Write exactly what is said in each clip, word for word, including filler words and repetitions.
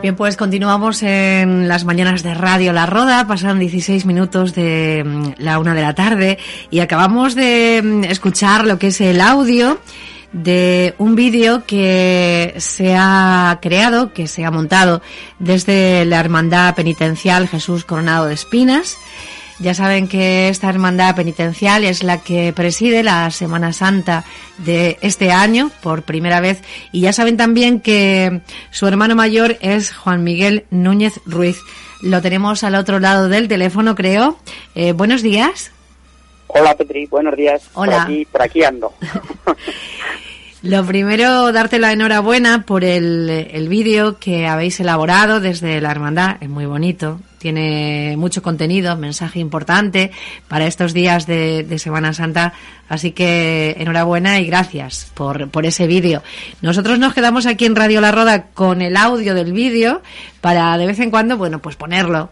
Bien, pues continuamos en las mañanas de Radio La Roda. Pasan dieciséis minutos de la una de la tarde y acabamos de escuchar lo que es el audio de un vídeo que se ha creado, que se ha montado desde la Hermandad Penitencial Jesús Coronado de Espinas. Ya saben que esta hermandad penitencial es la que preside la Semana Santa de este año por primera vez, y ya saben también que su hermano mayor es Juan Miguel Núñez Ruiz. Lo tenemos al otro lado del teléfono, creo. Eh, buenos días. Hola, Petri, buenos días. Hola. Por aquí, por aquí ando. Lo primero, darte la enhorabuena por el, el vídeo que habéis elaborado desde la hermandad. Es muy bonito, tiene mucho contenido, mensaje importante para estos días de, de Semana Santa. Así que enhorabuena y gracias por, por ese vídeo. Nosotros nos quedamos aquí en Radio La Roda con el audio del vídeo para de vez en cuando, bueno, pues ponerlo.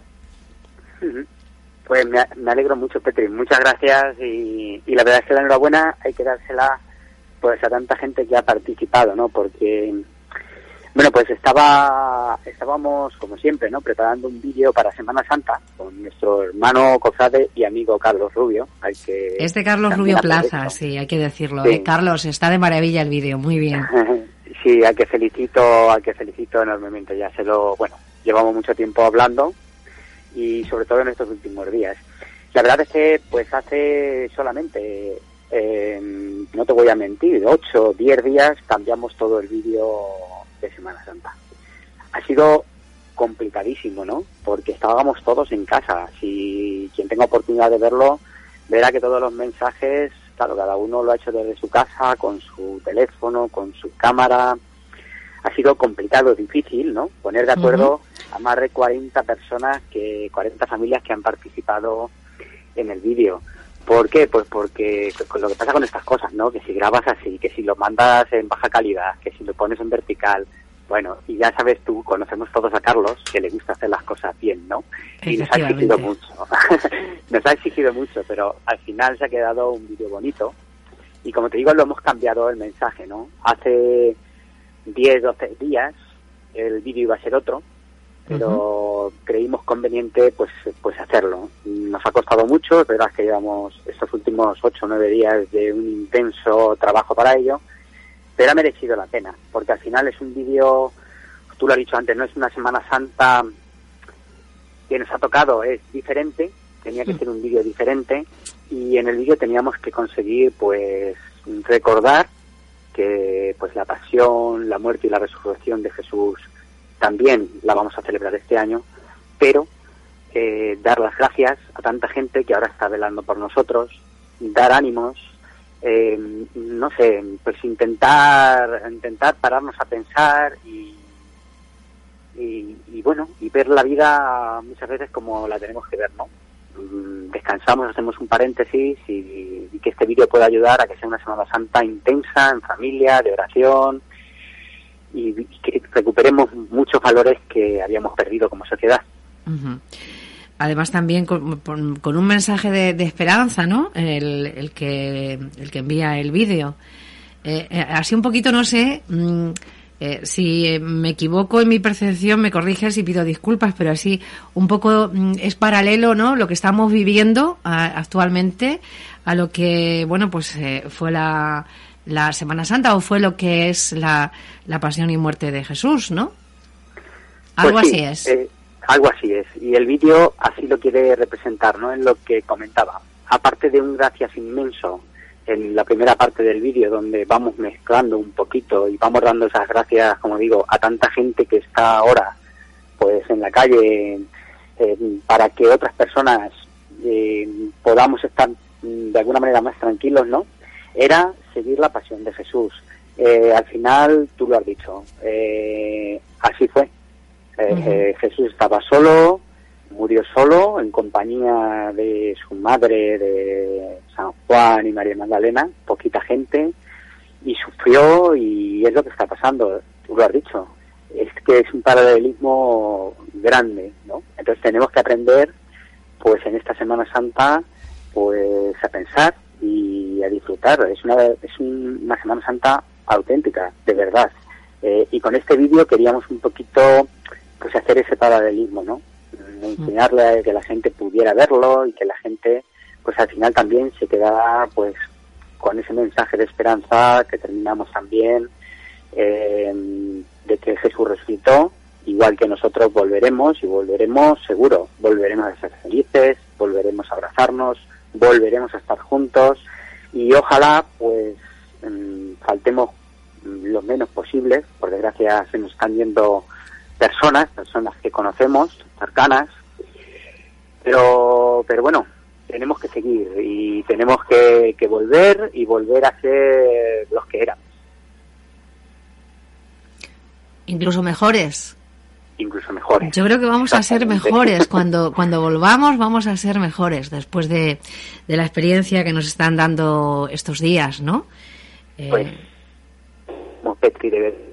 Pues me, me alegro mucho, Petri. Muchas gracias y, y la verdad es que la enhorabuena hay que dársela pues a tanta gente que ha participado, ¿no? Porque, bueno, pues estaba estábamos, como siempre, ¿no? Preparando un vídeo para Semana Santa con nuestro hermano cofrade y amigo Carlos Rubio. Hay que Este Carlos Rubio Plaza, sí, hay que decirlo. Sí. ¿eh? Carlos, está de maravilla el vídeo, muy bien. Sí, al que felicito, al que felicito enormemente. Ya se lo, bueno, llevamos mucho tiempo hablando y sobre todo en estos últimos días. La verdad es que, pues hace solamente... Eh, no te voy a mentir, ocho, diez días cambiamos todo el vídeo de Semana Santa. Ha sido complicadísimo, ¿no? Porque estábamos todos en casa. Si quien tenga oportunidad de verlo, verá que todos los mensajes, claro, cada uno lo ha hecho desde su casa, con su teléfono, con su cámara. Ha sido complicado, difícil, ¿no? Poner de acuerdo uh-huh. a más de cuarenta personas, que cuarenta familias que han participado en el vídeo. ¿Por qué? Pues porque con lo que pasa con estas cosas, ¿no? Que si grabas así, que si lo mandas en baja calidad, que si lo pones en vertical, bueno, y ya sabes tú, conocemos todos a Carlos, que le gusta hacer las cosas bien, ¿no? Y nos ha exigido mucho. Nos ha exigido mucho, pero al final se ha quedado un vídeo bonito. Y como te digo, lo hemos cambiado el mensaje, ¿no? Hace diez, doce días el vídeo iba a ser otro, pero uh-huh. creímos conveniente pues pues hacerlo. Nos ha costado mucho, es verdad que llevamos estos últimos ocho o nueve días de un intenso trabajo para ello, pero ha merecido la pena, porque al final es un vídeo, tú lo has dicho antes, no es una Semana Santa que nos ha tocado, es diferente, tenía que ser un vídeo diferente, y en el vídeo teníamos que conseguir pues recordar que pues la pasión, la muerte y la resurrección de Jesús también la vamos a celebrar este año, pero eh, dar las gracias a tanta gente que ahora está velando por nosotros, dar ánimos, eh, no sé, pues intentar intentar pararnos a pensar y, y, y bueno, y ver la vida muchas veces como la tenemos que ver, ¿no? Descansamos, hacemos un paréntesis y, y que este vídeo pueda ayudar a que sea una Semana Santa intensa, en familia, de oración, y que recuperemos muchos valores que habíamos perdido como sociedad. Uh-huh. Además también con, con, con un mensaje de, de esperanza, ¿no? El, el que el que envía el vídeo. Eh, eh, así un poquito, no sé, mmm, eh, si me equivoco en mi percepción, me corriges y pido disculpas, pero así un poco mmm, es paralelo, ¿no? Lo que estamos viviendo a, actualmente a lo que, bueno, pues eh, fue la la Semana Santa, o fue lo que es la, la pasión y muerte de Jesús, ¿no? Algo pues sí, así es. Eh, algo así es. Y el vídeo así lo quiere representar, ¿no? En lo que comentaba. Aparte de un gracias inmenso en la primera parte del vídeo, donde vamos mezclando un poquito y vamos dando esas gracias, como digo, a tanta gente que está ahora pues en la calle eh, para que otras personas eh, podamos estar de alguna manera más tranquilos, ¿no? Era seguir la pasión de Jesús. Eh, al final, tú lo has dicho, eh, así fue. Eh, uh-huh. eh, Jesús estaba solo, murió solo, en compañía de su madre, de San Juan y María Magdalena, poquita gente, y sufrió, y es lo que está pasando, tú lo has dicho. Es que es un paralelismo grande, ¿no? Entonces tenemos que aprender, pues en esta Semana Santa, pues a pensar y a disfrutar. Es una es un, una Semana Santa auténtica, de verdad. Eh, y con este vídeo queríamos un poquito pues hacer ese paralelismo, ¿no? Enseñarle a que la gente pudiera verlo y que la gente, pues al final también se quedara, pues, con ese mensaje de esperanza que terminamos también, eh, de que Jesús resucitó, igual que nosotros volveremos, y volveremos seguro, volveremos a ser felices, volveremos a abrazarnos, volveremos a estar juntos, y ojalá, pues, mmm, faltemos lo menos posible. Por desgracia se nos están yendo personas, personas que conocemos, cercanas, pero pero bueno, tenemos que seguir y tenemos que, que volver y volver a ser los que éramos. Incluso mejores. Incluso mejores. Yo creo que vamos a ser mejores cuando cuando volvamos, vamos a ser mejores después de, de la experiencia que nos están dando estos días, ¿no? Eh... Pues, como Petri de ver.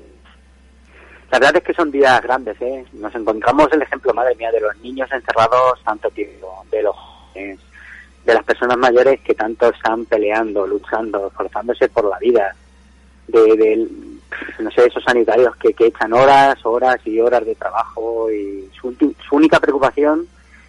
La verdad es que son días grandes, ¿eh? Nos encontramos el ejemplo, madre mía, de los niños encerrados tanto tiempo, de los jóvenes, de las personas mayores que tanto están peleando, luchando, esforzándose por la vida, de, de no sé, esos sanitarios que, que echan horas, horas y horas de trabajo, y su, su única preocupación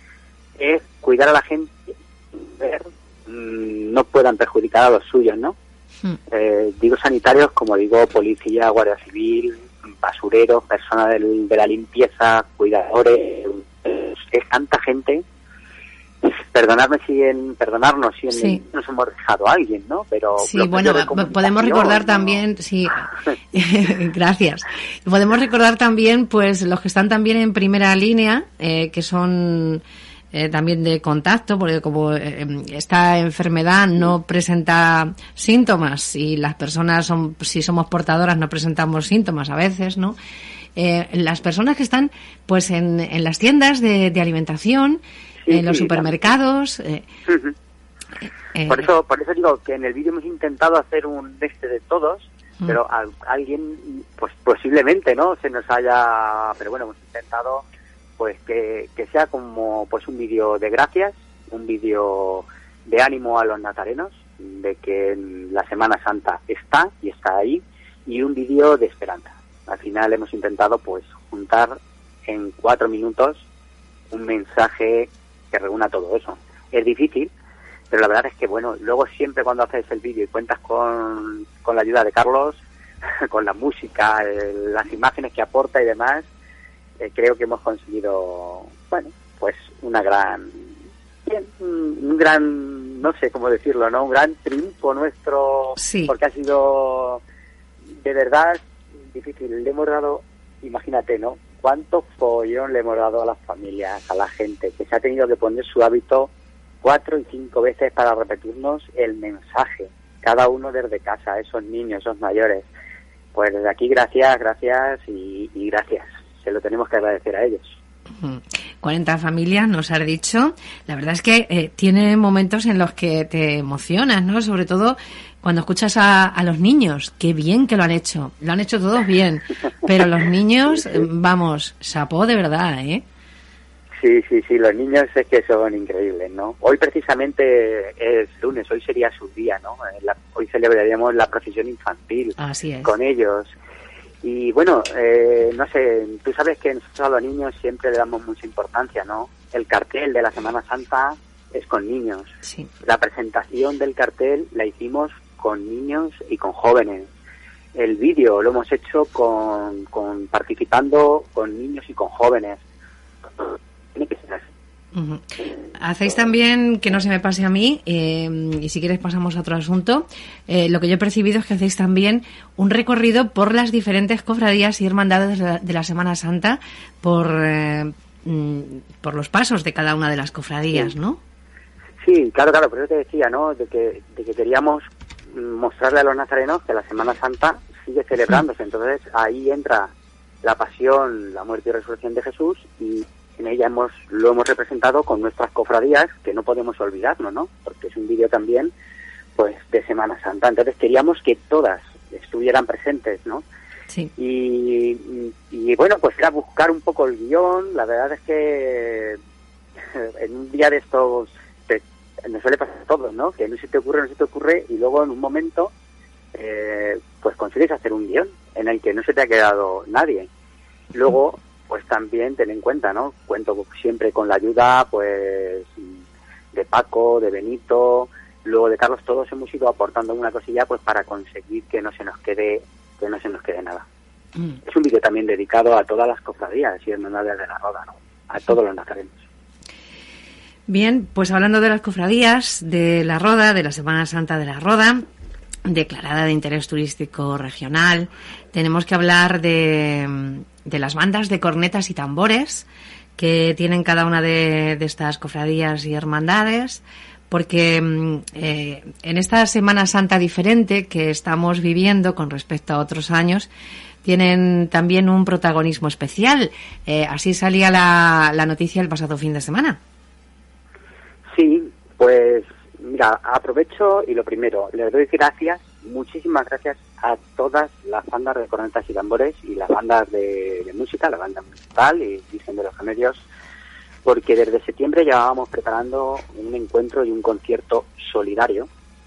es cuidar a la gente, ver, mmm, no puedan perjudicar a los suyos, ¿no? Hmm. Eh, digo sanitarios como digo policía, guardia civil, basureros, personas del, de la limpieza, cuidadores, es tanta gente. Perdonadme si en, perdonarnos si en sí. nos hemos dejado a alguien, ¿no? Pero sí, bueno, podemos recordar, ¿no?, también, sí, gracias. Podemos recordar también, pues, los que están también en primera línea, eh, que son eh, también de contacto, porque como eh, esta enfermedad no presenta síntomas y las personas son, si somos portadoras no presentamos síntomas a veces, ¿no? Eh, las personas que están, pues, en, en las tiendas de, de alimentación, sí, en los sí, supermercados. Eh, uh-huh. eh, por eso, por eso digo que en el vídeo hemos intentado hacer un este de todos, uh-huh. pero a, a alguien, pues posiblemente, ¿no?, se nos haya, pero bueno, hemos intentado, pues que, que sea como, pues, un vídeo de gracias, un vídeo de ánimo a los nazarenos, de que la Semana Santa está y está ahí, y un vídeo de esperanza. Al final hemos intentado, pues, juntar en cuatro minutos un mensaje que reúna todo eso. Es difícil, pero la verdad es que, bueno, luego siempre cuando haces el vídeo y cuentas con, con la ayuda de Carlos, con la música, el, las imágenes que aporta y demás, eh, creo que hemos conseguido, bueno, pues una gran, bien, un, un gran, no sé cómo decirlo, ¿no? Un gran triunfo nuestro, sí. porque ha sido de verdad difícil. Le hemos dado, imagínate, ¿no?, cuánto follón le hemos dado a las familias, a la gente, que se ha tenido que poner su hábito cuatro y cinco veces para repetirnos el mensaje, cada uno desde casa, esos niños, esos mayores. Pues desde aquí, gracias, gracias y, y gracias. Se lo tenemos que agradecer a ellos. cuarenta familias, nos has dicho. La verdad es que eh, tiene momentos en los que te emocionas, ¿no? Sobre todo cuando escuchas a, a los niños. Qué bien que lo han hecho. Lo han hecho todos bien. Pero los niños, vamos, chapó de verdad, ¿eh? Sí, sí, sí. Los niños es que son increíbles, ¿no? Hoy precisamente es lunes. Hoy sería su día, ¿no? La, hoy celebraríamos la procesión infantil. Así es. Con ellos. Y bueno, eh, no sé, tú sabes que nosotros a los niños siempre le damos mucha importancia, ¿no? El cartel de la Semana Santa es con niños. Sí. La presentación del cartel la hicimos con niños y con jóvenes. El vídeo lo hemos hecho con, con participando con niños y con jóvenes. Tiene que ser así. Uh-huh. Hacéis también, que no se me pase a mí, eh, y si quieres pasamos a otro asunto, eh, lo que yo he percibido es que hacéis también un recorrido por las diferentes cofradías y hermandades de la, de la Semana Santa, por, eh, por los pasos de cada una de las cofradías, sí. ¿no? Sí, claro, claro, por eso te decía, ¿no?, de que, de que queríamos mostrarle a los nazarenos que la Semana Santa sigue celebrándose. Sí. Entonces ahí entra la pasión, la muerte y resurrección de Jesús, y en ella hemos lo hemos representado con nuestras cofradías, que no podemos olvidarnos, ¿no?, porque es un vídeo también, pues, de Semana Santa. Entonces queríamos que todas estuvieran presentes, ¿no? Sí. Y, y bueno, pues era buscar un poco el guión. La verdad es que en un día de estos te, nos suele pasar a todos, ¿no?, que no se te ocurre, no se te ocurre, y luego en un momento eh, pues consigues hacer un guión en el que no se te ha quedado nadie. Luego, pues también ten en cuenta, ¿no? Cuento siempre con la ayuda, pues, de Paco, de Benito, luego de Carlos. Todos hemos ido aportando una cosilla, pues, para conseguir que no se nos quede, que no se nos quede nada. Mm. Es un vídeo también dedicado a todas las cofradías y hermandades de la Roda, ¿no? A todos los nazarenos. Bien, pues hablando de las cofradías de la Roda, de la Semana Santa de la Roda, declarada de interés turístico regional, tenemos que hablar de, de las bandas de cornetas y tambores que tienen cada una de, de estas cofradías y hermandades, porque eh, en esta Semana Santa diferente que estamos viviendo con respecto a otros años, tienen también un protagonismo especial. Eh, así salía la, la noticia el pasado fin de semana. Sí, pues mira, aprovecho y lo primero, les doy gracias, muchísimas gracias a todas las bandas de cornetas y tambores y las bandas de, de música, la banda municipal y Virgen de los Remedios, porque desde septiembre llevábamos preparando un encuentro y un concierto solidario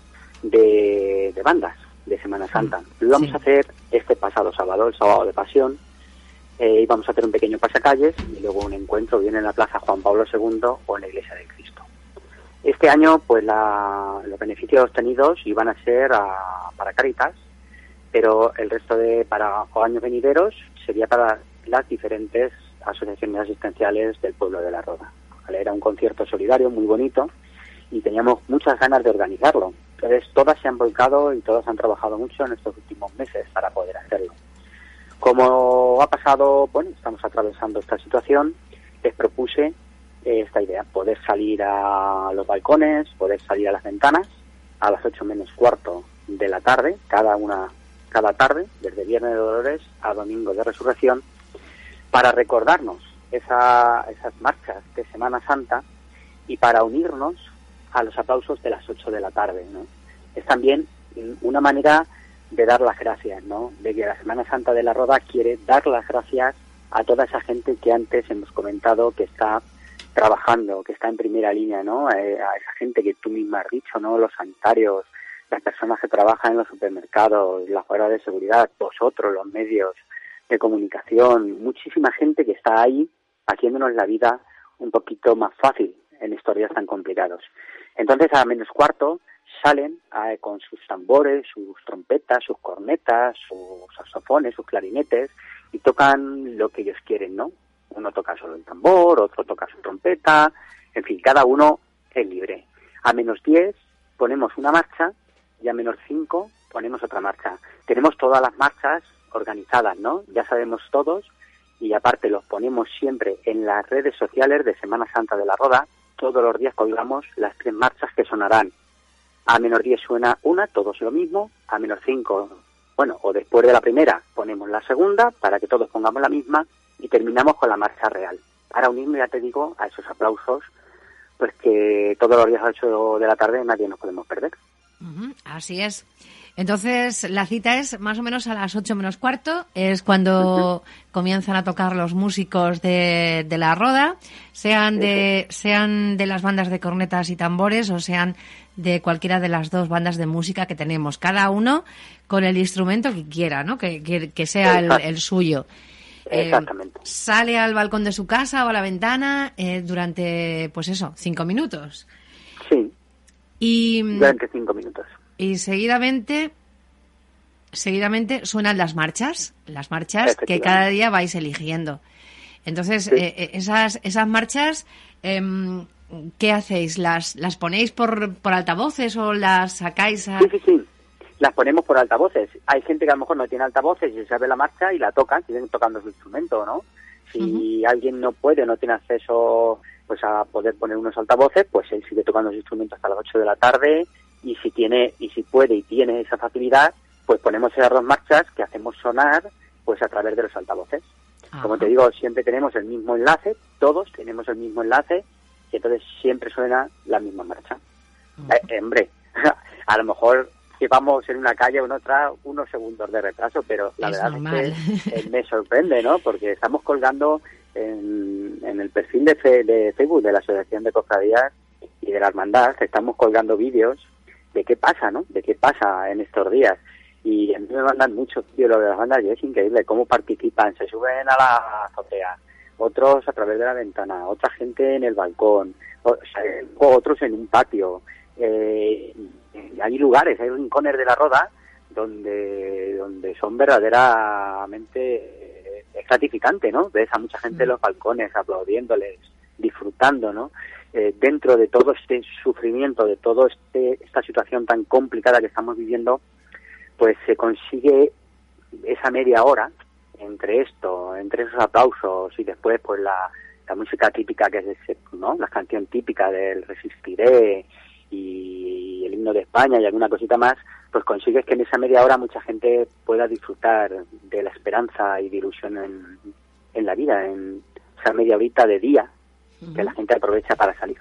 de, de bandas de Semana Santa. Lo íbamos sí. a hacer este pasado sábado, el sábado de Pasión. Eh, íbamos a hacer un pequeño pasacalles y luego un encuentro bien en la Plaza Juan Pablo segundo o en la Iglesia de Cristo. Este año, pues la, los beneficios obtenidos iban a ser a, para Cáritas, pero el resto de para años venideros sería para las diferentes asociaciones asistenciales del pueblo de La Roda. ¿Vale? Era un concierto solidario muy bonito y teníamos muchas ganas de organizarlo. Entonces todas se han volcado y todas han trabajado mucho en estos últimos meses para poder hacerlo. Como ha pasado, bueno, estamos atravesando esta situación, les propuse esta idea, poder salir a los balcones, poder salir a las ventanas a las ocho menos cuarto de la tarde, cada una cada tarde, desde Viernes de Dolores a Domingo de Resurrección, para recordarnos esa, esas marchas de Semana Santa y para unirnos a los aplausos de las ocho de la tarde, ¿no? Es también una manera de dar las gracias, ¿no? De que la Semana Santa de la Roda quiere dar las gracias a toda esa gente que antes hemos comentado que está trabajando, que está en primera línea, ¿no? Eh, a esa gente que tú misma has dicho, ¿no? Los sanitarios, las personas que trabajan en los supermercados, las guardias de seguridad, vosotros, los medios de comunicación, muchísima gente que está ahí haciéndonos la vida un poquito más fácil en estos días tan complicados. Entonces, a menos cuarto salen eh, con sus tambores, sus trompetas, sus cornetas, sus saxofones, sus clarinetes y tocan lo que ellos quieren, ¿no? Uno toca solo el tambor, otro toca su trompeta, en fin, cada uno es libre. A menos diez ponemos una marcha y a menos cinco ponemos otra marcha. Tenemos todas las marchas organizadas, ¿no? Ya sabemos todos y aparte los ponemos siempre en las redes sociales de Semana Santa de la Roda. Todos los días colgamos las tres marchas que sonarán. A menos diez suena una, todos lo mismo. A menos cinco, bueno, o después de la primera ponemos la segunda para que todos pongamos la misma. Y terminamos con la marcha real. Para unirme, ya te digo, a esos aplausos, pues que todos los días a las ocho de la tarde nadie nos podemos perder. Uh-huh, así es. Entonces, la cita es más o menos a las ocho menos cuarto, es cuando uh-huh. comienzan a tocar los músicos de, de la Roda, sean de, uh-huh. sean de las bandas de cornetas y tambores o sean de cualquiera de las dos bandas de música que tenemos, cada uno con el instrumento que quiera, ¿no? Que, que, que sea el, el suyo. Exactamente. Eh, sale al balcón de su casa o a la ventana eh, durante, pues eso, cinco minutos. Sí. Y durante cinco minutos. Y seguidamente, seguidamente suenan las marchas, las marchas que cada día vais eligiendo. Entonces, sí. eh, esas esas marchas, eh, ¿qué hacéis? ¿Las las ponéis por por altavoces o las sacáis a...? Sí, sí, sí. Las ponemos por altavoces. Hay gente que a lo mejor no tiene altavoces y sabe la marcha y la tocan, siguen tocando su instrumento, ¿no? Si uh-huh. alguien no puede, no tiene acceso pues a poder poner unos altavoces, pues él sigue tocando su instrumento hasta las ocho de la tarde y si tiene y si puede y tiene esa facilidad, pues ponemos esas dos marchas que hacemos sonar pues a través de los altavoces. Uh-huh. Como te digo, siempre tenemos el mismo enlace, todos tenemos el mismo enlace y entonces siempre suena la misma marcha. Uh-huh. Eh, hombre, a lo mejor que vamos en una calle o en otra unos segundos de retraso, pero la es verdad normal. es que eh, me sorprende, ¿no? Porque estamos colgando en, en el perfil de, fe, de Facebook de la Asociación de Cofradías y de la Hermandad, estamos colgando vídeos de qué pasa, ¿no? De qué pasa en estos días. Y a mí me mandan muchos vídeos de las bandas y es increíble cómo participan, se suben a la azotea, otros a través de la ventana, otra gente en el balcón, o, o sea, otros en un patio. Eh, hay lugares, hay rincones de la Roda donde donde son verdaderamente eh, es gratificante, ¿no? Ves a mucha gente en los balcones aplaudiéndoles, disfrutando, ¿no? Eh, dentro de todo este sufrimiento, de toda este, esta situación tan complicada que estamos viviendo, pues se consigue esa media hora entre esto, entre esos aplausos y después pues la, la música típica que es ese, ¿no? La canción típica del Resistiré y el himno de España y alguna cosita más, pues consigues que en esa media hora mucha gente pueda disfrutar de la esperanza y de ilusión en, en la vida, en esa media horita de día que la gente aprovecha para salir.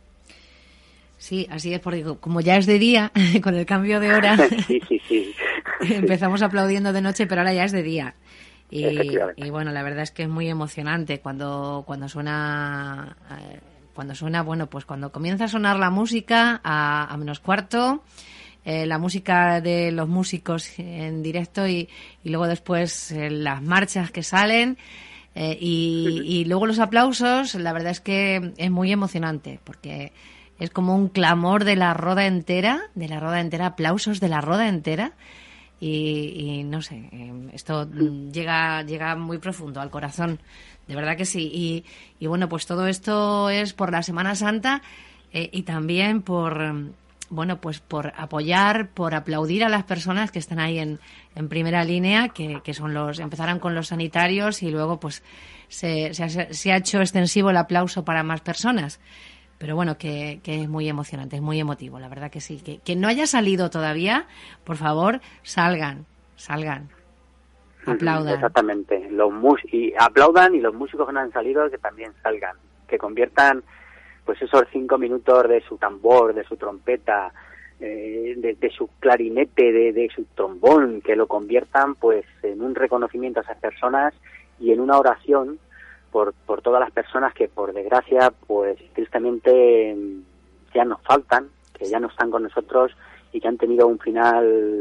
Sí, así es, porque como ya es de día, con el cambio de hora, sí, sí, sí. empezamos aplaudiendo de noche, pero ahora ya es de día. Y, y bueno, la verdad es que es muy emocionante cuando cuando suena, eh, cuando suena, bueno, pues cuando comienza a sonar la música a, a menos cuarto, eh, la música de los músicos en directo y, y luego después eh, las marchas que salen. Eh, y, y luego los aplausos, la verdad es que es muy emocionante, porque es como un clamor de la Roda entera, de la Roda entera, aplausos de la Roda entera, y, y no sé, eh, esto llega llega muy profundo al corazón, de verdad que sí. Y, y bueno, pues todo esto es por la Semana Santa eh, y también por... bueno, pues por apoyar, por aplaudir a las personas que están ahí en, en primera línea, que, que son los, empezarán con los sanitarios y luego pues se, se, ha, se ha hecho extensivo el aplauso para más personas. Pero bueno, que, que es muy emocionante, es muy emotivo, la verdad que sí. Que, que no haya salido todavía, por favor, salgan, salgan, aplaudan. Exactamente, los mus y aplaudan, y los músicos que no han salido que también salgan, que conviertan pues esos cinco minutos de su tambor, de su trompeta, eh, de, de su clarinete, de, de su trombón, que lo conviertan pues en un reconocimiento a esas personas y en una oración por, por todas las personas que por desgracia pues tristemente ya nos faltan, que ya no están con nosotros y que han tenido un final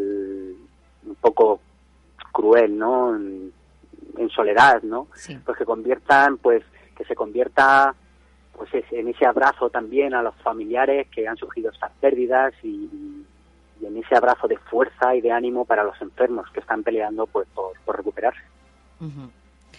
un poco cruel, ¿no? En, en soledad, ¿no? Sí. Pues que conviertan, pues que se convierta pues es, en ese abrazo también a los familiares que han sufrido estas pérdidas y, y en ese abrazo de fuerza y de ánimo para los enfermos que están peleando pues por, por recuperarse. Uh-huh.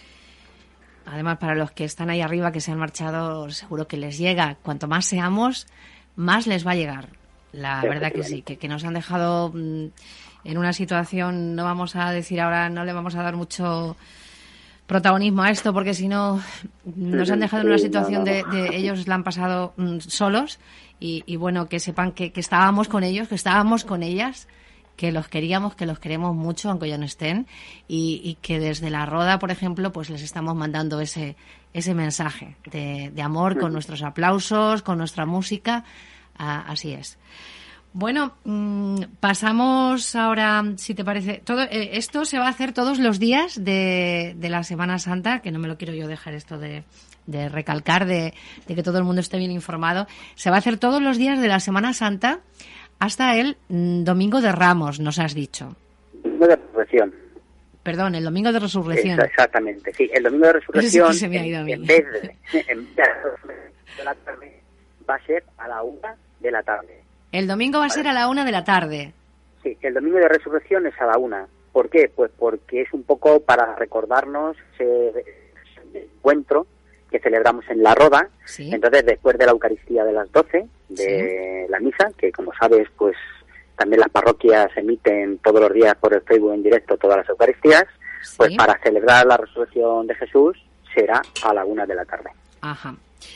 Además, para los que están ahí arriba, que se han marchado, seguro que les llega. Cuanto más seamos, más les va a llegar. La verdad que sí, que, que nos han dejado mmm, en una situación, no vamos a decir ahora, no le vamos a dar mucho protagonismo a esto, porque si no nos han dejado en una situación de, de ellos la han pasado mm, solos y, y bueno, que sepan que, que estábamos con ellos, que estábamos con ellas, que los queríamos, que los queremos mucho, aunque ya no estén, y, y que desde la Roda, por ejemplo, pues les estamos mandando ese ese mensaje de, de amor con nuestros aplausos, con nuestra música, ah, así es. Bueno, mmm, pasamos ahora, si te parece, todo eh, esto se va a hacer todos los días de, de la Semana Santa, que no me lo quiero yo dejar esto de, de recalcar, de, de que todo el mundo esté bien informado. Se va a hacer todos los días de la Semana Santa hasta el mmm, Domingo de Ramos, nos has dicho. Domingo de Resurrección. Perdón, el Domingo de Resurrección. Exactamente, sí, el Domingo de Resurrección, sí se me ha ido a mí. En, en vez de, en vez de la tarde, va a ser a la una de la tarde. El domingo va a ser a la una de la tarde. Sí, el domingo de resurrección es a la una. ¿Por qué? Pues porque es un poco para recordarnos ese encuentro que celebramos en la Roda. Sí. Entonces, después de la Eucaristía de las doce, de sí. la misa, que como sabes, pues también las parroquias emiten todos los días por el Facebook en directo todas las Eucaristías, sí. pues para celebrar la resurrección de Jesús será a la una de la tarde. Ajá.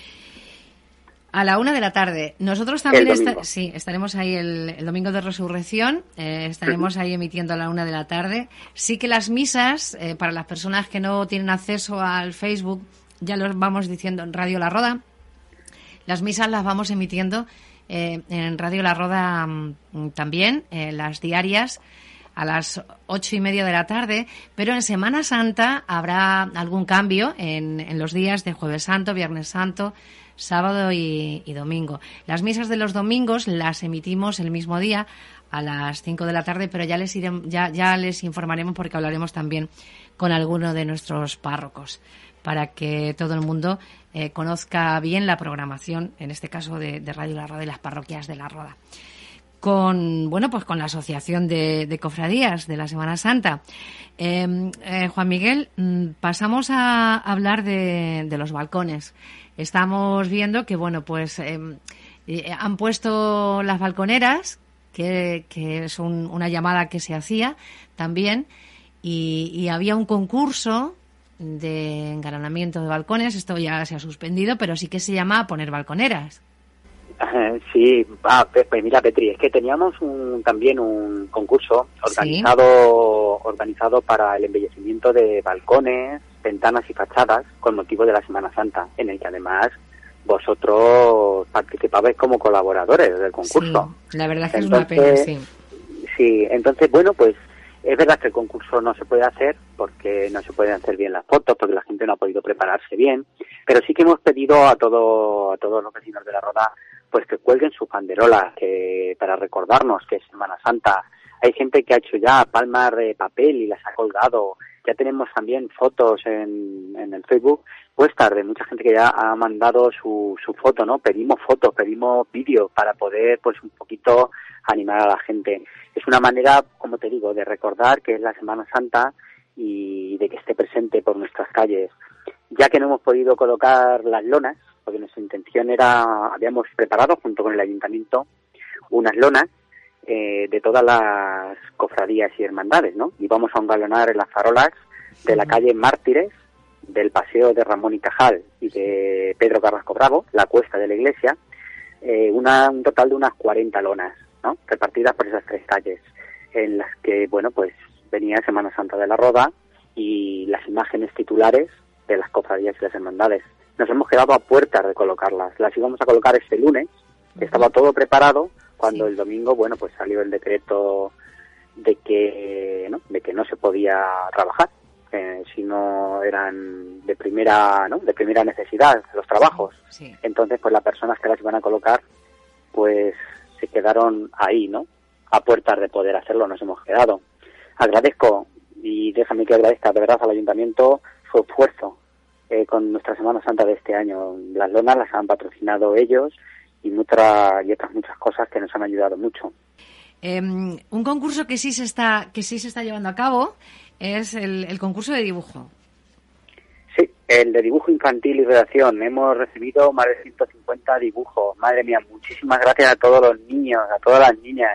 A la una de la tarde. Nosotros también esta, sí, estaremos ahí el, el domingo de resurrección, eh, estaremos ahí emitiendo a la una de la tarde. Sí que las misas, eh, para las personas que no tienen acceso al Facebook, ya lo vamos diciendo en Radio La Roda, las misas las vamos emitiendo eh, en Radio La Roda mm, también, eh, las diarias, a las ocho y media de la tarde, pero en Semana Santa habrá algún cambio en, en los días de Jueves Santo, Viernes Santo, sábado y, y domingo. Las misas de los domingos las emitimos el mismo día a las cinco de la tarde, pero ya les iremos, ya, ya les informaremos porque hablaremos también con alguno de nuestros párrocos. para que todo el mundo eh, conozca bien la programación, en este caso de, de Radio La Roda y las parroquias de La Roda. Con, bueno, pues con la Asociación de, de Cofradías de la Semana Santa. Eh, eh, Juan Miguel, pasamos a hablar de, de los balcones. Estamos viendo que, bueno, pues eh, eh, han puesto las balconeras, que, que es un, una llamada que se hacía también, y, y había un concurso de engalanamiento de balcones. Esto ya se ha suspendido, pero sí que se llama poner balconeras. Sí, ah, pues mira, Petri, es que teníamos un, también un concurso organizado ¿Sí? organizado para el embellecimiento de balcones, ventanas y fachadas con motivo de la Semana Santa, en el que además vosotros participabais como colaboradores del concurso. Sí, la verdad es que entonces, es una pena, sí. Sí, entonces, bueno, pues es verdad que el concurso no se puede hacer porque no se pueden hacer bien las fotos, porque la gente no ha podido prepararse bien, pero sí que hemos pedido a todo a todos los vecinos de La Roda pues que cuelguen sus banderolas, que para recordarnos que es Semana Santa. Hay gente que ha hecho ya palmas de papel y las ha colgado. Ya tenemos también fotos en, en el Facebook puestas de mucha gente que ya ha mandado su, su foto, ¿no? Pedimos fotos, pedimos vídeos para poder, pues, un poquito animar a la gente. Es una manera, como te digo, de recordar que es la Semana Santa y de que esté presente por nuestras calles. Ya que no hemos podido colocar las lonas, porque nuestra intención era, habíamos preparado junto con el ayuntamiento unas lonas eh, de todas las cofradías y hermandades, ¿no? Y vamos a engalonar en las farolas de la calle Mártires, del paseo de Ramón y Cajal y de Pedro Carrasco Bravo, la cuesta de la iglesia, eh, una, un total de unas cuarenta lonas, ¿no? Repartidas por esas tres calles, en las que, bueno, pues venía Semana Santa de La Roda y las imágenes titulares de las cofradías y las hermandades. Nos hemos quedado a puertas de colocarlas. Las íbamos a colocar este lunes, que estaba todo preparado, cuando sí. el domingo, bueno, pues salió el decreto de que, ¿no? de que no se podía trabajar, eh, si no eran de primera, ¿no? de primera necesidad los trabajos. Sí. Entonces, pues las personas que las iban a colocar, pues se quedaron ahí, ¿no? A puertas de poder hacerlo, nos hemos quedado. Agradezco, y déjame que agradezca de verdad al ayuntamiento su esfuerzo eh, con nuestra Semana Santa de este año. Las lonas las han patrocinado ellos y, mutra, y otras muchas cosas que nos han ayudado mucho. Eh, un concurso que sí se está que sí se está llevando a cabo es el, el concurso de dibujo. Sí, el de dibujo infantil y redacción. Hemos recibido más de ciento cincuenta dibujos. Madre mía, muchísimas gracias a todos los niños, a todas las niñas.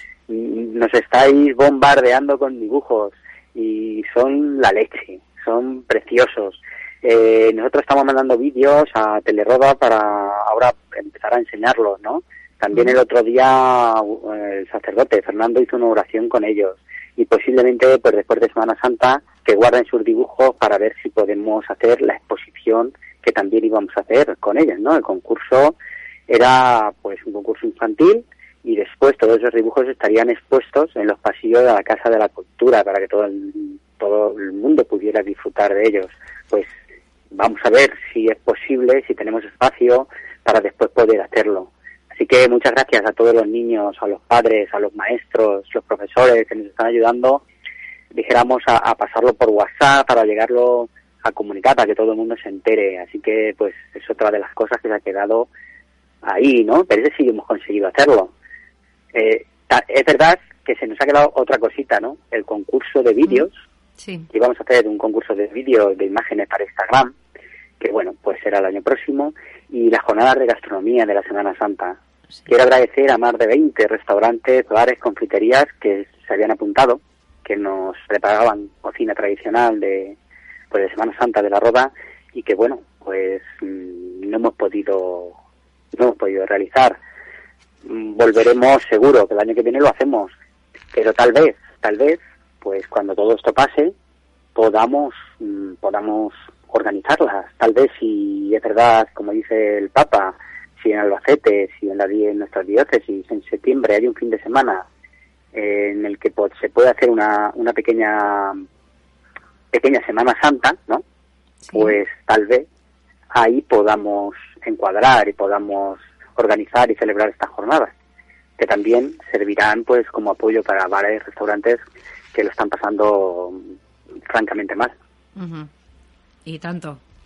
Nos estáis bombardeando con dibujos y son la leche, son preciosos. Eh, nosotros estamos mandando vídeos a Teleroda para ahora empezar a enseñarlos, ¿no? También el otro día el sacerdote Fernando hizo una oración con ellos y posiblemente pues después de Semana Santa que guarden sus dibujos para ver si podemos hacer la exposición que también íbamos a hacer con ellos, ¿no? El concurso era pues un concurso infantil y después todos esos dibujos estarían expuestos en los pasillos de la Casa de la Cultura para que todo el, todo el mundo pudiera disfrutar de ellos. Pues vamos a ver si es posible, si tenemos espacio para después poder hacerlo. Así que muchas gracias a todos los niños, a los padres, a los maestros, los profesores que nos están ayudando, dijéramos, a, a pasarlo por WhatsApp para llegarlo a comunicar, para que todo el mundo se entere. Así que pues es otra de las cosas que se ha quedado ahí, ¿no? Pero ese sí hemos conseguido hacerlo. Eh, es verdad que se nos ha quedado otra cosita, ¿no? El concurso de vídeos. Sí. Y vamos a hacer un concurso de vídeos, de imágenes para Instagram, que bueno, pues será el año próximo, y las jornadas de gastronomía de la Semana Santa. Sí. Quiero agradecer a más de veinte restaurantes, bares, confiterías que se habían apuntado, que nos preparaban cocina tradicional de, pues, de Semana Santa de La Roda, y que bueno, pues no hemos podido, no hemos podido realizar. Volveremos seguro, que el año que viene lo hacemos, pero tal vez, tal vez, pues cuando todo esto pase, podamos, podamos organizarlas. Tal vez, si es verdad, como dice el Papa, si en Albacete, si en, la, en nuestras diócesis, en septiembre hay un fin de semana eh, en el que pues, se puede hacer una, una pequeña pequeña Semana Santa, ¿no? Sí. Pues tal vez ahí podamos encuadrar y podamos organizar y celebrar estas jornadas, que también servirán pues como apoyo para bares y restaurantes que lo están pasando francamente mal. Uh-huh. Y tanto,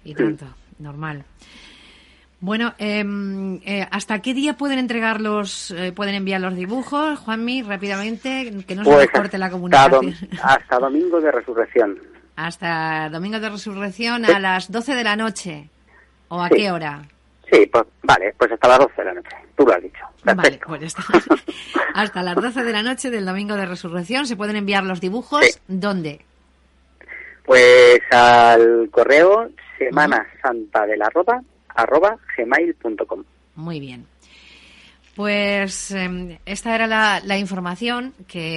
y tanto, mm. normal. Bueno, eh, eh, ¿hasta qué día pueden entregar los, eh, pueden enviar los dibujos, Juanmi, rápidamente, que no se pues nos corte la comunicación? Hasta, dom- hasta Domingo de Resurrección. Hasta Domingo de Resurrección sí. a las doce de la noche. ¿O a sí. qué hora? Sí, pues vale, pues hasta las doce de la noche. Tú lo has dicho. Perfecto. Vale, pues está. Hasta las doce de la noche del Domingo de Resurrección se pueden enviar los dibujos. Sí. ¿Dónde? Pues al correo semana santa de la roda arroba gmail punto com. Muy bien. Pues eh, esta era la, la información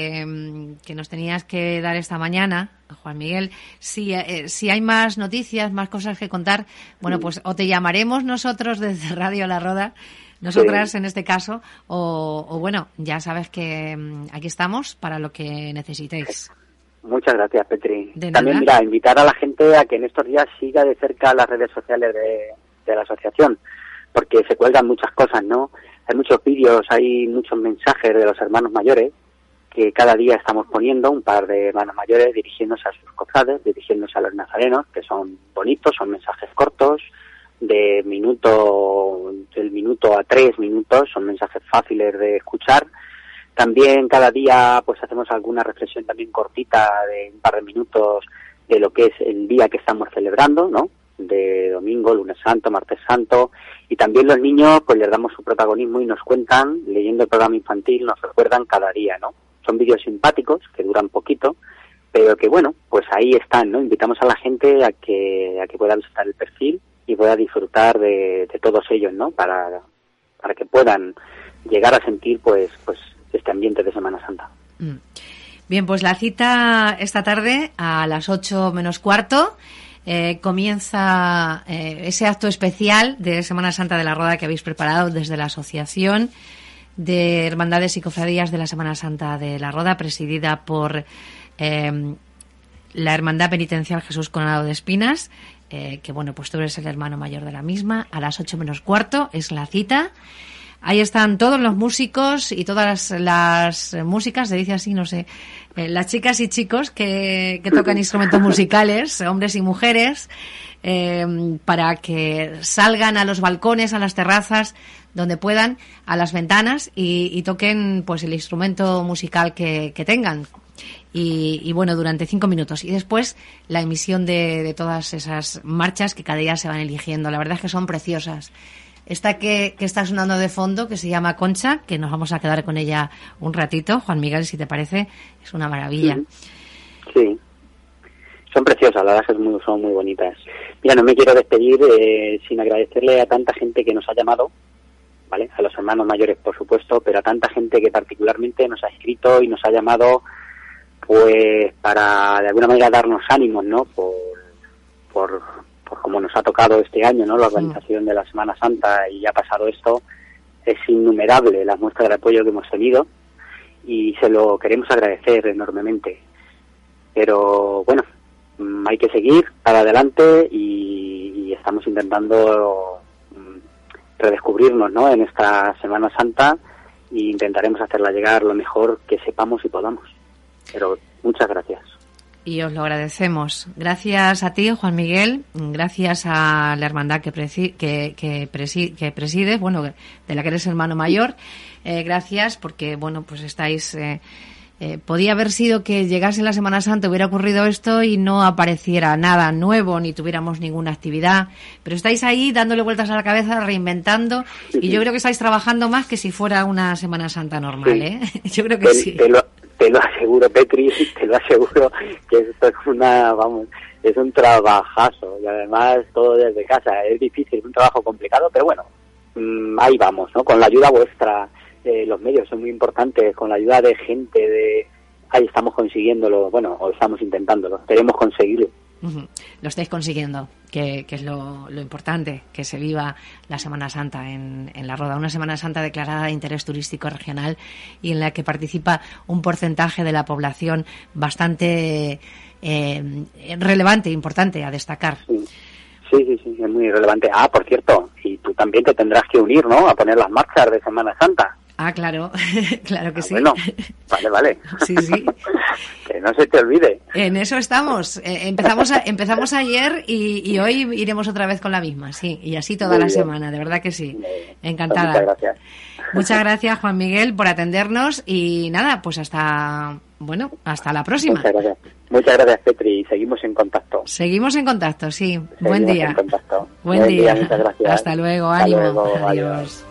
que, que nos tenías que dar esta mañana, Juan Miguel. Si, eh, si hay más noticias, más cosas que contar, bueno, pues o te llamaremos nosotros desde Radio La Roda, nosotras sí. en este caso, o, o bueno, ya sabes que um, aquí estamos para lo que necesitéis. Muchas gracias, Petri. De También, nada. mira, invitar a la gente a que en estos días siga de cerca las redes sociales de, de la asociación, porque se cuelgan muchas cosas, ¿no? Hay muchos vídeos, hay muchos mensajes de los hermanos mayores que cada día estamos poniendo, un par de hermanos mayores dirigiéndose a sus cofrades, dirigiéndose a los nazarenos, que son bonitos, son mensajes cortos, de minuto, del minuto a tres minutos, son mensajes fáciles de escuchar. También cada día pues hacemos alguna reflexión también cortita de un par de minutos de lo que es el día que estamos celebrando, ¿no? De domingo, lunes santo, martes santo, y también los niños pues les damos su protagonismo y nos cuentan, leyendo el programa infantil, nos recuerdan cada día, ¿no? Son vídeos simpáticos que duran poquito, pero que bueno, pues ahí están, ¿no? Invitamos a la gente a que a que pueda visitar el perfil y pueda disfrutar de, de todos ellos, ¿no? Para para que puedan llegar a sentir pues pues este ambiente de Semana Santa. Mm. Bien, pues la cita esta tarde a las ocho menos cuarto. Eh, comienza eh, ese acto especial de Semana Santa de la Roda que habéis preparado desde la Asociación de Hermandades y Cofradías de la Semana Santa de la Roda, presidida por eh, la Hermandad Penitencial Jesús Coronado de Espinas, eh, que bueno, pues tú eres el hermano mayor de la misma. A las ocho menos cuarto es la cita. Ahí están todos los músicos y todas las, las músicas, se dice así, no sé, eh, las chicas y chicos que, que tocan instrumentos musicales, hombres y mujeres, eh, para que salgan a los balcones, a las terrazas, donde puedan, a las ventanas y, y toquen pues el instrumento musical que, que tengan. Y, y bueno, durante cinco minutos. Y después la emisión de, de todas esas marchas que cada día se van eligiendo. La verdad es que son preciosas. Esta que, que está sonando de fondo, que se llama Concha, que nos vamos a quedar con ella un ratito. Juan Miguel, si te parece, es una maravilla. Sí, son preciosas, la verdad es que muy, son muy bonitas. Mira, no me quiero despedir eh, sin agradecerle a tanta gente que nos ha llamado, ¿vale? A los hermanos mayores, por supuesto, pero a tanta gente que particularmente nos ha escrito y nos ha llamado, pues, para de alguna manera darnos ánimos, ¿no? Por... por por como nos ha tocado este año, ¿no? La organización de la Semana Santa y ha pasado esto, es innumerable las muestras de apoyo que hemos tenido y se lo queremos agradecer enormemente. Pero bueno, hay que seguir para adelante y, y estamos intentando redescubrirnos, ¿no? En esta Semana Santa e intentaremos hacerla llegar lo mejor que sepamos y podamos. Pero muchas gracias. Y os lo agradecemos. Gracias a ti, Juan Miguel. Gracias a la hermandad que, presi- que, que, presi- que presides, bueno, de la que eres hermano mayor. Eh, gracias porque, bueno, pues estáis... Eh, eh, podía haber sido que llegase la Semana Santa, hubiera ocurrido esto y no apareciera nada nuevo, ni tuviéramos ninguna actividad. Pero estáis ahí dándole vueltas a la cabeza, reinventando. Y yo creo que estáis trabajando más que si fuera una Semana Santa normal, sí. ¿eh? Yo creo que te, sí. Te lo... Te lo aseguro, Petri, te lo aseguro que esto es una, vamos, es un trabajazo y además todo desde casa. Es difícil, es un trabajo complicado, pero bueno, mmm, ahí vamos, ¿no? Con la ayuda vuestra, eh, los medios son muy importantes, con la ayuda de gente, de ahí estamos consiguiéndolo, bueno, o estamos intentándolo, queremos conseguirlo. Uh-huh. Lo estáis consiguiendo, que, que es lo, lo importante, que se viva la Semana Santa en, en La Roda, una Semana Santa declarada de interés turístico regional y en la que participa un porcentaje de la población bastante eh, relevante, importante a destacar. Sí. sí, sí, sí, es muy relevante. Ah, por cierto, y tú también te tendrás que unir, ¿no?, a poner las marchas de Semana Santa. Ah, claro, claro que Ah, sí. bueno, vale, vale. Sí, sí. Que no se te olvide. En eso estamos. Eh, empezamos a, empezamos ayer y, y hoy iremos otra vez con la misma, sí. Y así toda Muy la bien. semana, de verdad que sí. Eh, Encantada. Muchas gracias. Muchas gracias, Juan Miguel, por atendernos y nada, pues hasta, bueno, hasta la próxima. Muchas gracias. Muchas gracias, Petri. Seguimos en contacto. Seguimos en contacto, sí. Seguimos Buen día. en contacto. Buen día. Muchas gracias. Hasta luego, Hasta ánimo. luego, Adiós. adiós.